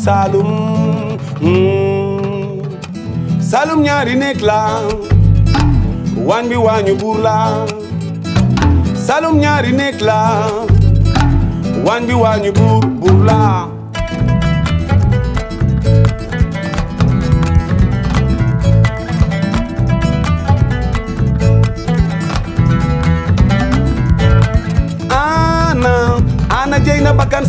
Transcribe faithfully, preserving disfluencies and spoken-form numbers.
Saloum mm. Saloum ñaari nekk la waañ bi waañu buur la Saloum ñaari nekk la waañ bi waañu buur buur la